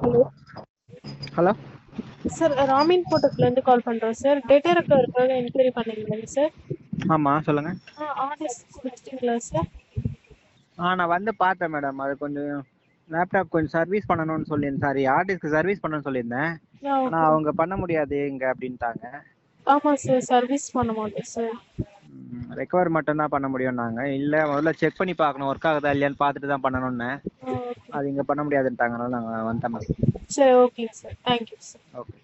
Hello hello sir, ராமின் போட்டோக்லேருந்து கால் பண்ணுறோம் சார். டேட்டா ரெக்கவருக்காக என்கொயரி பண்ணியிருந்தேங்க சார். ஆமாம் சொல்லுங்கள். ஆர்டர்ஸ் கொடுத்துட்டீங்களா சார்? நான் வந்து பார்த்தேன் மேடம். அது கொஞ்சம் லேப்டாப் கொஞ்சம் சர்வீஸ் பண்ணணும்னு சொல்லியிருந்தேன். சாரி, ஆர்டிஸ்க்கு சர்வீஸ் பண்ணணும்னு சொல்லியிருந்தேன். ஆனால் ஓகே. அவங்க பண்ண முடியாது இங்கே அப்படின்ட்டாங்க. ஆமாம் சார், சர்வீஸ் பண்ண மாட்டோம் சார். ரெக்கவர் மட்டும்தான் பண்ண முடியும்னாங்க. இல்லை, முதல்ல செக் பண்ணி பார்க்கணும், ஒர்க் ஆகுதா இல்லையான்னு பார்த்துட்டு தான் பண்ணணும்னு. ஓகே. அது இங்கே பண்ண முடியாதுன்ட்டாங்க. அதனால நாங்கள் வந்துட்டோம் மேம். சரி, ஓகேங்க சார். Thank you sir. ஓகே.